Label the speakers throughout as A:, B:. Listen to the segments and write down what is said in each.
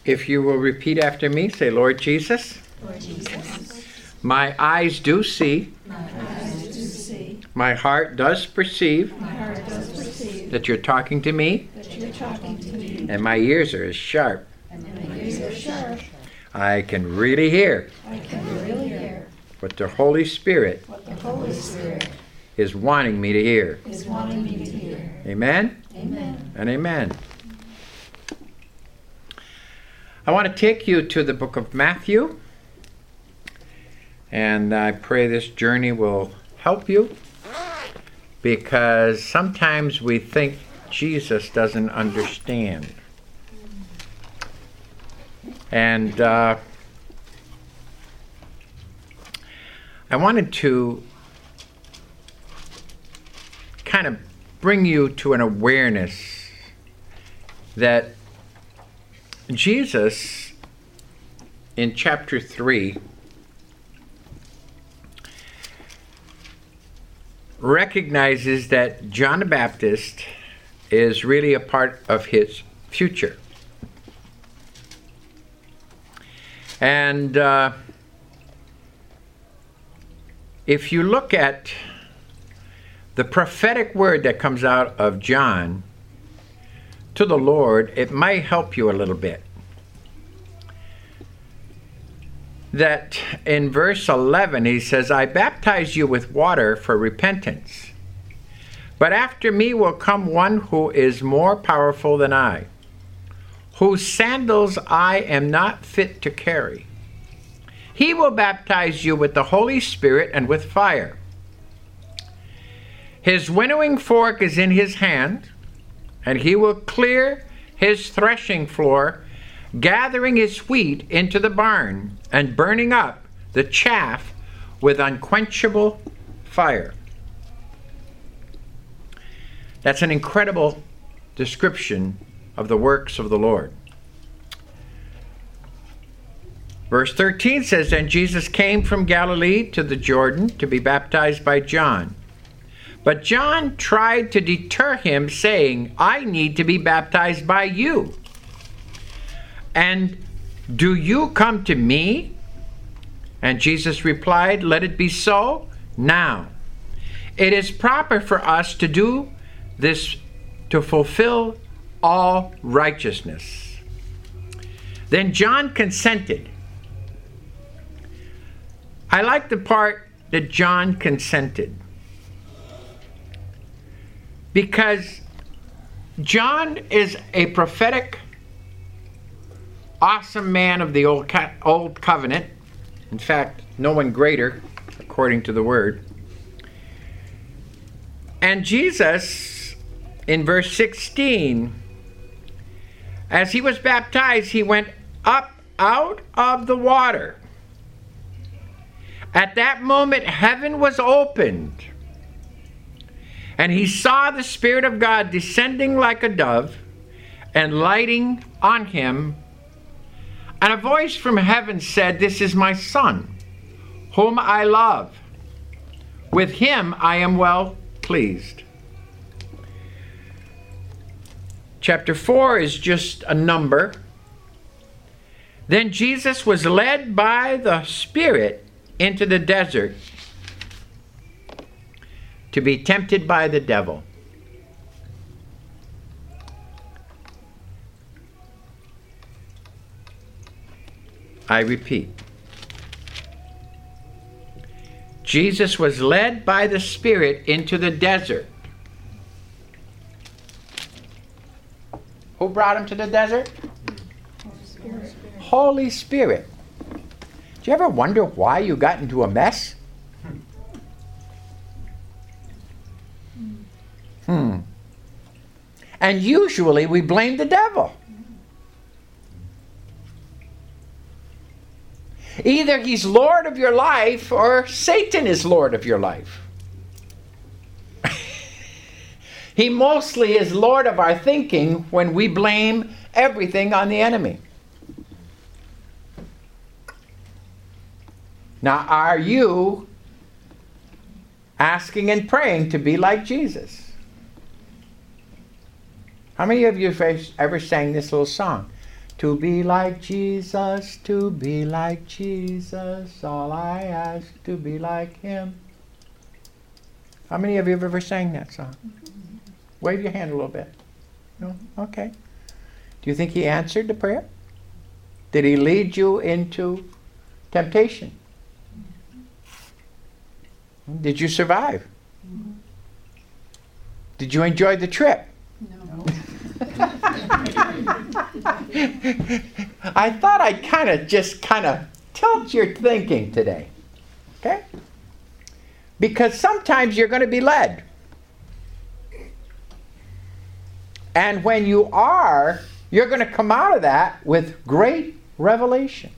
A: If you will repeat after me, say, Lord Jesus,
B: Lord Jesus,
A: my eyes do see, my heart does perceive that you're talking to me, and my ears are as sharp. I can really hear what the Holy Spirit is wanting me to hear. Amen?
B: Amen.
A: And amen. I want to take you to the book of Matthew, and I pray this journey will help you, because sometimes we think Jesus doesn't understand. And I wanted to kind of bring you to an awareness that Jesus, in chapter 3, recognizes that John the Baptist is really a part of his future. And if you look at the prophetic word that comes out of John to the Lord, it might help you a little bit. That in verse 11 he says, I baptize you with water for repentance, but after me will come one who is more powerful than I, whose sandals I am not fit to carry. He will baptize you with the Holy Spirit and with fire. His winnowing fork is in his hand, and he will clear his threshing floor, gathering his wheat into the barn and burning up the chaff with unquenchable fire. That's an incredible description of the works of the Lord. Verse 13 says, And Jesus came from Galilee to the Jordan to be baptized by John. But John tried to deter him, saying, I need to be baptized by you. And do you come to me? And Jesus replied, Let it be so now. It is proper for us to do this to fulfill all righteousness. Then John consented. I like the part that John consented, because John is a prophetic, awesome man of the old covenant. In fact, no one greater, according to the word. And Jesus, in verse 16, as he was baptized, he went up out of the water. At that moment, heaven was opened, and he saw the Spirit of God descending like a dove and lighting on him. And a voice from heaven said, This is my Son, whom I love. With him I am well pleased. Chapter 4 is just a number. Then Jesus was led by the Spirit into the desert to be tempted by the devil. I repeat. Jesus was led by the Spirit into the desert. Who brought him to the desert? Holy Spirit. Do you ever wonder why you got into a mess? And usually we blame the devil. Either he's Lord of your life or Satan is Lord of your life. He mostly is Lord of our thinking when we blame everything on the enemy. Now, are you asking and praying to be like Jesus? How many of you have ever sang this little song? To be like Jesus, to be like Jesus, all I ask to be like him. How many of you have ever sang that song? Wave your hand a little bit. No? Okay. Do you think he answered the prayer? Did he lead you into temptation? Did you survive? Did you enjoy the trip?
B: No.
A: I thought I'd kind of tilt your thinking today. Okay? Because sometimes you're going to be led. And when you are, you're going to come out of that with great revelation.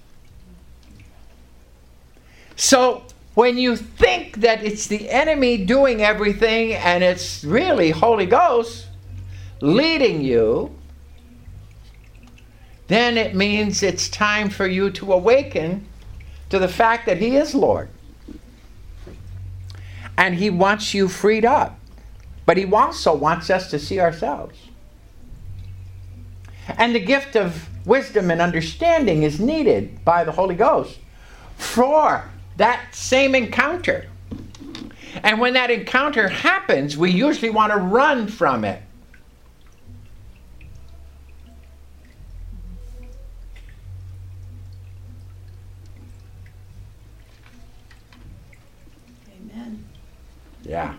A: So when you think that it's the enemy doing everything and it's really Holy Ghost leading you, then it means it's time for you to awaken to the fact that he is Lord. And he wants you freed up. But he also wants us to see ourselves. And the gift of wisdom and understanding is needed by the Holy Ghost for that same encounter. And when that encounter happens, we usually want to run from it.
B: Amen.
A: Yeah.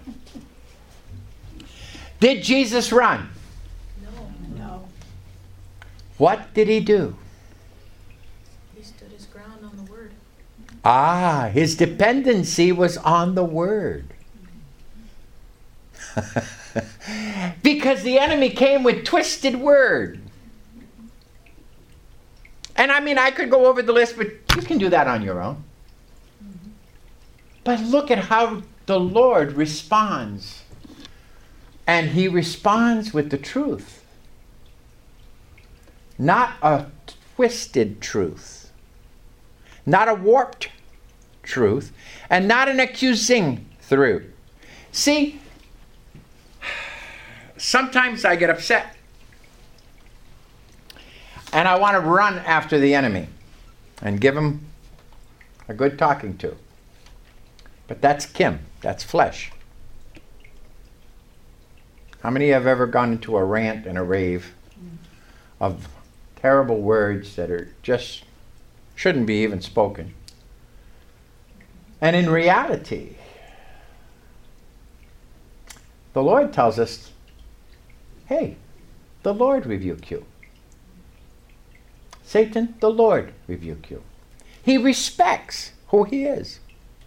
A: Did Jesus run?
B: No.
A: What did he do?
B: He stood his ground on the word.
A: His dependency was on the Word. Because the enemy came with twisted word. And I mean, I could go over the list, but you can do that on your own. But look at how the Lord responds. And he responds with the truth. Not a twisted truth. Not a warped truth. And not an accusing truth. See, sometimes I get upset. And I want to run after the enemy. And give him a good talking to. But that's Kim. That's flesh. How many have ever gone into a rant and a rave of terrible words that are just shouldn't be even spoken? And in reality, the Lord tells us, hey, the Lord rebuke you. Satan, the Lord rebuke you. He respects who he is.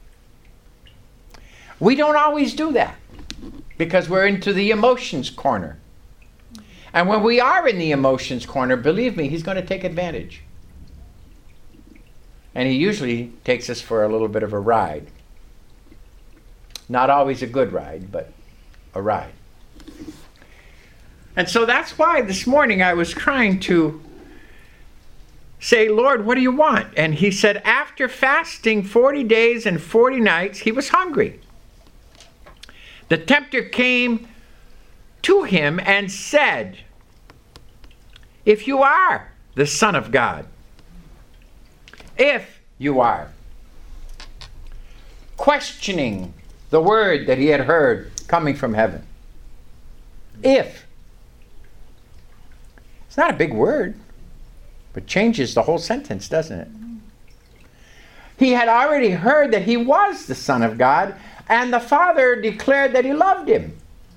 A: We don't always do that because we're into the emotions corner. And when we are in the emotions corner, believe me, he's going to take advantage. And he usually takes us for a little bit of a ride. Not always a good ride, but a ride. And so that's why this morning I was trying to say, Lord, what do you want? And he said, after fasting 40 days and 40 nights, he was hungry. The tempter came to him and said, if you are the Son of God, if you are, questioning the word that he had heard coming from heaven. If. It's not a big word, but changes the whole sentence, doesn't it? He had already heard that he was the Son of God, and the Father declared that he loved him.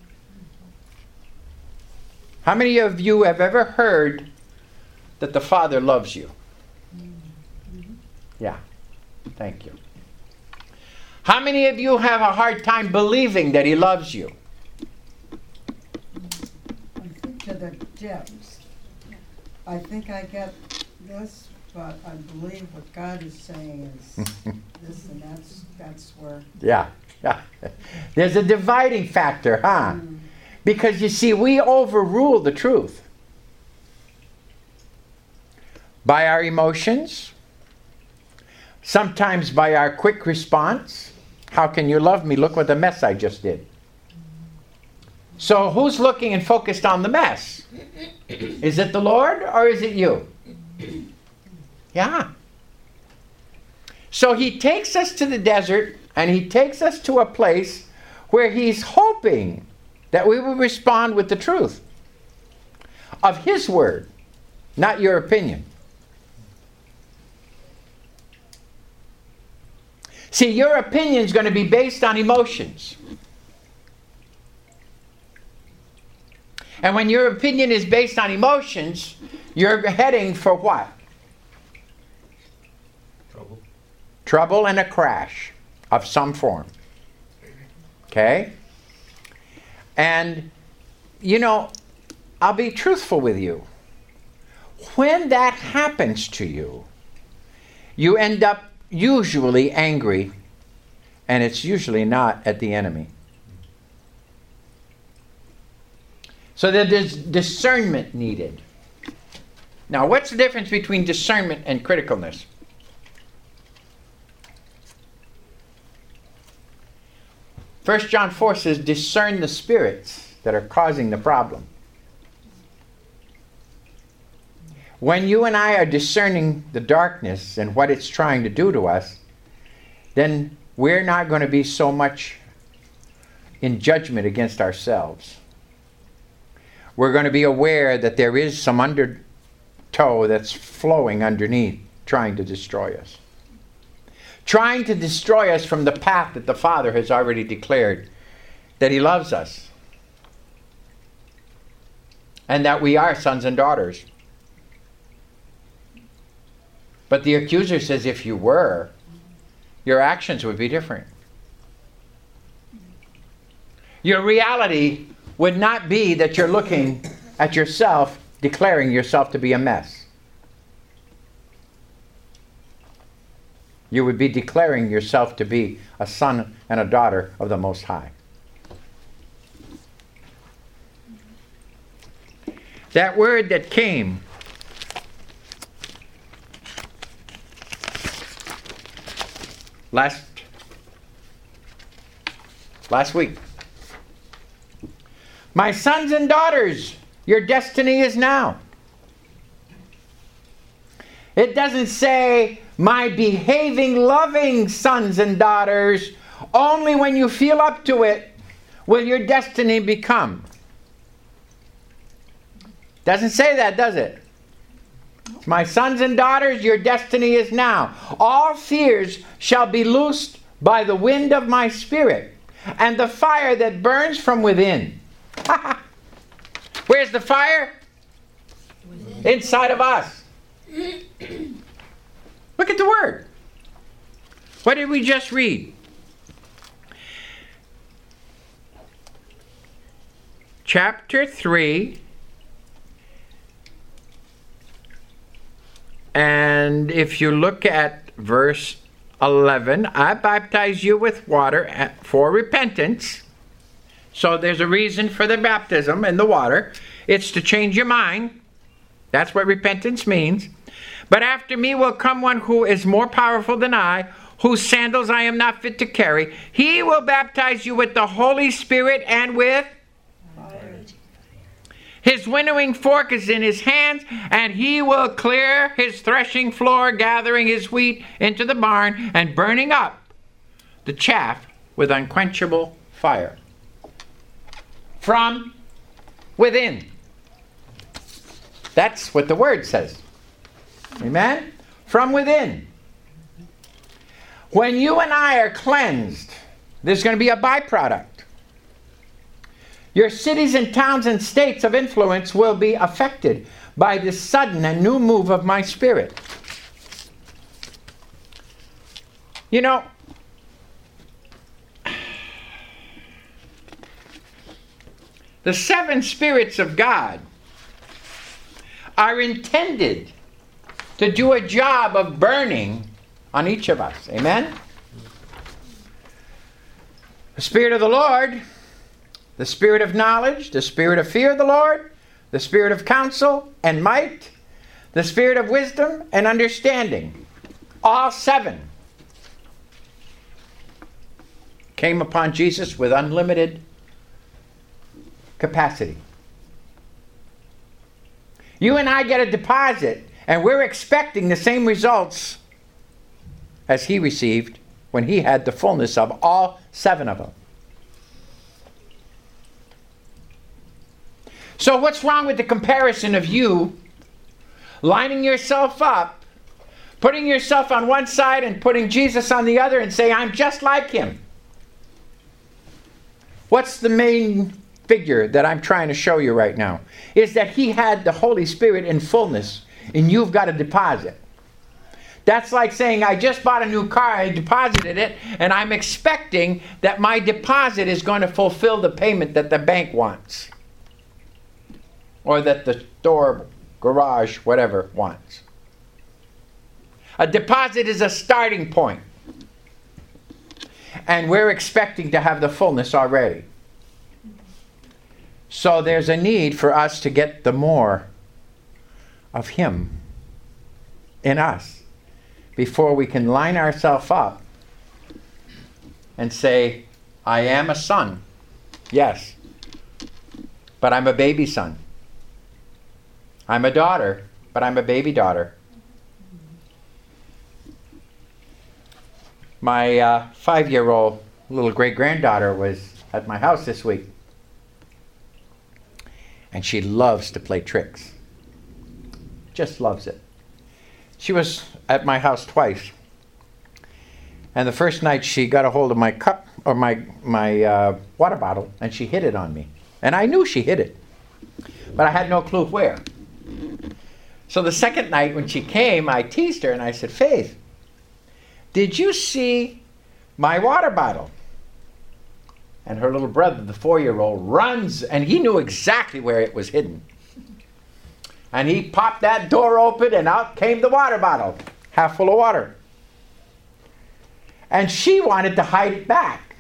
A: How many of you have ever heard that the Father loves you? Yeah, thank you. How many of you have a hard time believing that he loves you?
C: I think to the depths. I think I get this, but I believe what God is saying is this, and that's where.
A: Yeah. There's a dividing factor, huh? Because you see, we overrule the truth by our emotions, sometimes by our quick response. How can you love me? Look what the mess I just did. So who's looking and focused on the mess? Is it the Lord or is it you? Yeah. So he takes us to the desert, and he takes us to a place where he's hoping that we will respond with the truth of his word, not your opinion. See, your opinion is going to be based on emotions. And when your opinion is based on emotions, you're heading for what?
D: Trouble.
A: Trouble and a crash of some form. Okay? And, you know, I'll be truthful with you. When that happens to you, you end up usually angry, and it's usually not at the enemy. So there's discernment needed. Now, what's the difference between discernment and criticalness? First John 4 says, discern the spirits that are causing the problem. When you and I are discerning the darkness and what it's trying to do to us, then we're not going to be so much in judgment against ourselves. We're going to be aware that there is some undertow that's flowing underneath, trying to destroy us. Trying to destroy us from the path that the Father has already declared that He loves us. And that we are sons and daughters. But the accuser says if you were, your actions would be different. Your reality would not be that you're looking at yourself, declaring yourself to be a mess. You would be declaring yourself to be a son and a daughter of the Most High. That word that came last week. My sons and daughters, your destiny is now. It doesn't say, my behaving, loving sons and daughters. Only when you feel up to it will your destiny become. Doesn't say that, does it? My sons and daughters, your destiny is now. All fears shall be loosed by the wind of my spirit, and the fire that burns from within. Where's the fire? Within. Inside of us. Look at the word. What did we just read? Chapter 3. And if you look at verse 11, I baptize you with water for repentance. So there's a reason for the baptism and the water. It's to change your mind. That's what repentance means. But after me will come one who is more powerful than I, whose sandals I am not fit to carry. He will baptize you with the Holy Spirit and with fire. His winnowing fork is in his hands, and he will clear his threshing floor, gathering his wheat into the barn, and burning up the chaff with unquenchable fire. From within. That's what the word says. Amen? From within. When you and I are cleansed, there's going to be a byproduct. Your cities and towns and states of influence will be affected by this sudden and new move of my Spirit. You know, the seven spirits of God are intended to do a job of burning on each of us. Amen? The Spirit of the Lord, the Spirit of knowledge, the Spirit of fear of the Lord, the Spirit of counsel and might, the Spirit of wisdom and understanding. All seven came upon Jesus with unlimited capacity. You and I get a deposit, And we're expecting the same results as he received when he had the fullness of all 7 of them. So what's wrong with the comparison of you lining yourself up, putting yourself on one side and putting Jesus on the other and saying, I'm just like him? What's the main figure that I'm trying to show you right now? Is that he had the Holy Spirit in fullness, and you've got a deposit. That's like saying, I just bought a new car, I deposited it, and I'm expecting that my deposit is going to fulfill the payment that the bank wants. Or that the store, garage, whatever, wants. A deposit is a starting point. And we're expecting to have the fullness already. So there's a need for us to get the more of him in us before we can line ourselves up and say, I am a son. Yes. But I'm a baby son. I'm a daughter, but I'm a baby daughter. My 5-year-old little great-granddaughter was at my house this week. And she loves to play tricks. Just loves it. She was at my house twice. And the first night she got a hold of my cup, or my water bottle, and she hid it on me. And I knew she hid it. But I had no clue where. So the second night when she came, I teased her and I said, Faith, did you see my water bottle? And her little brother, the 4-year-old, runs, and he knew exactly where it was hidden. And he popped that door open, and out came the water bottle, half full of water. And she wanted to hide it back.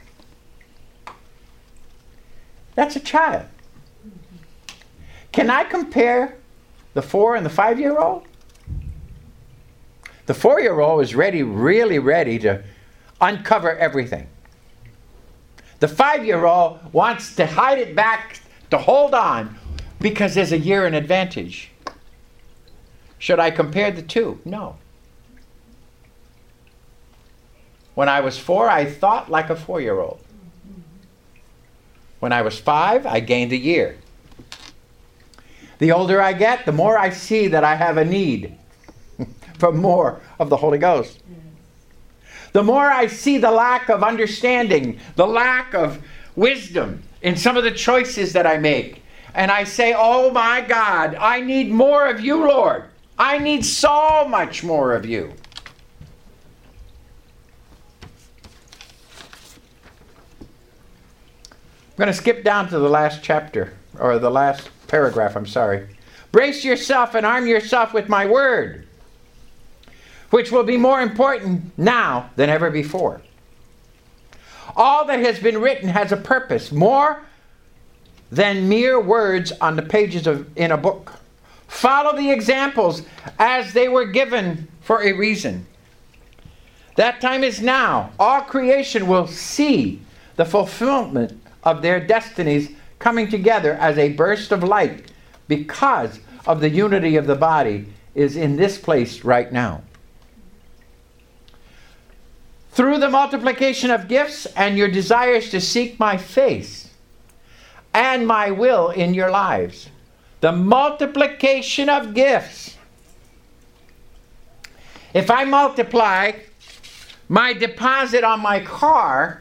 A: That's a child. Can I compare the 4 and the 5-year-old? The 4-year-old is really ready to uncover everything. The 5-year-old wants to hide it back, to hold on, because there's a year in advantage. Should I compare the two? No. When I was 4, I thought like a 4-year-old. When I was 5, I gained a year. The older I get, the more I see that I have a need for more of the Holy Ghost. The more I see the lack of understanding, the lack of wisdom in some of the choices that I make. And I say, oh my God, I need more of you, Lord. I need so much more of you. I'm going to skip down to the last chapter, or the last paragraph, I'm sorry. Brace yourself and arm yourself with my word, which will be more important now than ever before. All that has been written has a purpose, more than mere words on the pages in a book. Follow the examples as they were given for a reason. That time is now. All creation will see the fulfillment of their destinies coming together as a burst of light, because of the unity of the body is in this place right now. Through the multiplication of gifts and your desires to seek my face and my will in your lives. The multiplication of gifts. If I multiply my deposit on my car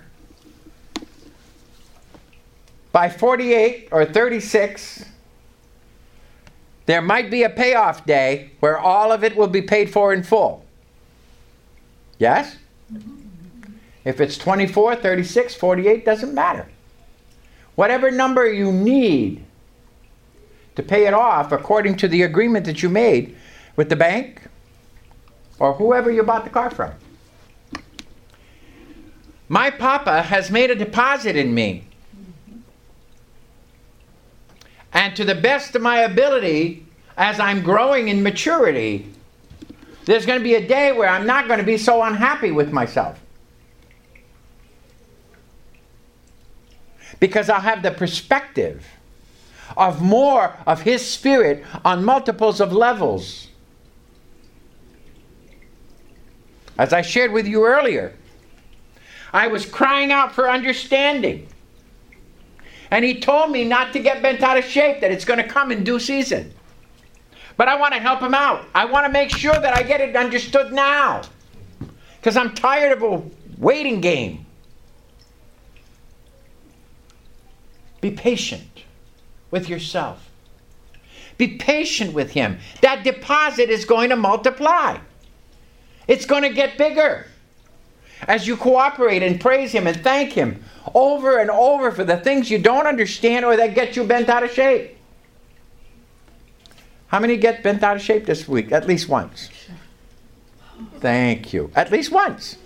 A: by 48 or 36, there might be a payoff day where all of it will be paid for in full. Yes? If it's 24, 36, 48, doesn't matter. Whatever number you need to pay it off according to the agreement that you made with the bank or whoever you bought the car from. My papa has made a deposit in me. And to the best of my ability, as I'm growing in maturity, there's going to be a day where I'm not going to be so unhappy with myself. Because I'll have the perspective of more of His Spirit on multiples of levels As I shared with you earlier, I was crying out for understanding. And he told me not to get bent out of shape, that it's going to come in due season. But I want to help him out. I want to make sure that I get it understood now. Because I'm tired of a waiting game. Be patient with yourself. Be patient with him. That deposit is going to multiply. It's going to get bigger. As you cooperate and praise him and thank him over and over for the things you don't understand or that get you bent out of shape. How many get bent out of shape this week? At least once. Thank you. At least once.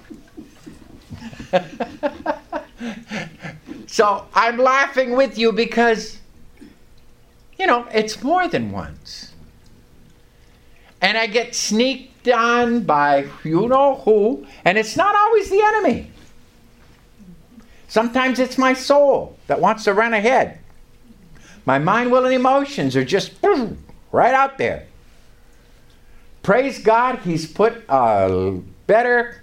A: So I'm laughing with you because, it's more than once. And I get sneaked on by you-know-who, and it's not always the enemy. Sometimes it's my soul that wants to run ahead. My mind, will, and emotions are just right out there. Praise God, he's put a better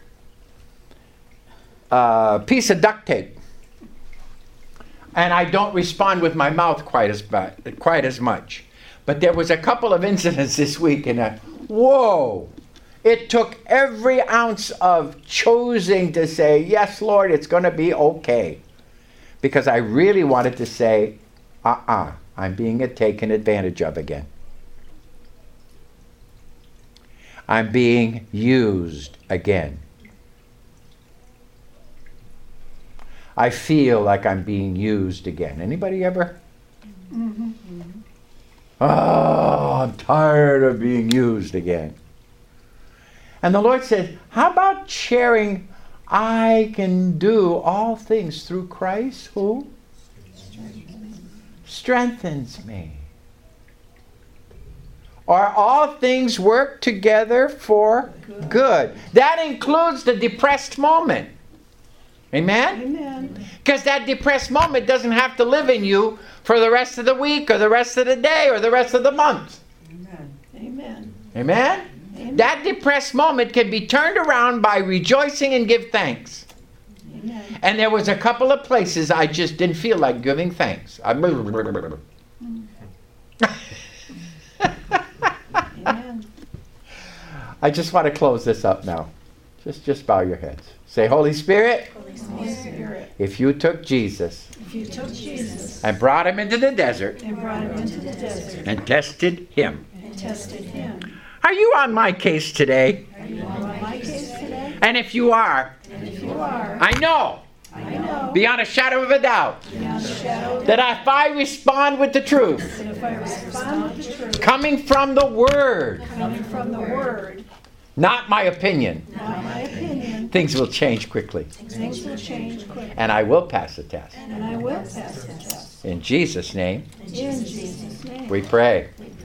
A: piece of duct tape. And I don't respond with my mouth quite as much. But there was a couple of incidents this week, and whoa! It took every ounce of choosing to say, yes, Lord, it's going to be okay. Because I really wanted to say, I'm being taken advantage of again. I'm being used again. I feel like I'm being used again. Anybody ever? Mm-hmm. Oh, I'm tired of being used again. And the Lord said, how about sharing, I can do all things through Christ who? Strengthens me. Or all things work together for good. That includes the depressed moment. Amen?
C: Amen.
A: Because that depressed moment doesn't have to live in you for the rest of the week or the rest of the day or the rest of the month.
C: Amen.
B: Amen.
A: Amen?
B: Amen.
A: That depressed moment can be turned around by rejoicing and give thanks.
B: Amen.
A: And there was a couple of places I just didn't feel like giving thanks.
B: Amen.
A: I just want to close this up now. Just bow your heads. Say, Holy Spirit,
B: Holy Spirit,
A: if you took Jesus
B: if you took Jesus
A: and brought him into the desert
B: and brought him into the desert
A: and tested him,
B: and tested him,
A: are you on my case today?
B: are you on my case today?
A: And if you are,
B: And if you are,
A: I know beyond a shadow of a doubt
B: beyond a shadow of
A: that if I respond with the truth
B: that if I respond with the truth
A: coming from the Word,
B: coming from the Word,
A: not my opinion,
B: not my opinion,
A: things will change quickly.
B: things will change quickly.
A: And I will pass the test.
B: And I will pass the test.
A: In Jesus' name,
B: In Jesus' name.
A: we pray.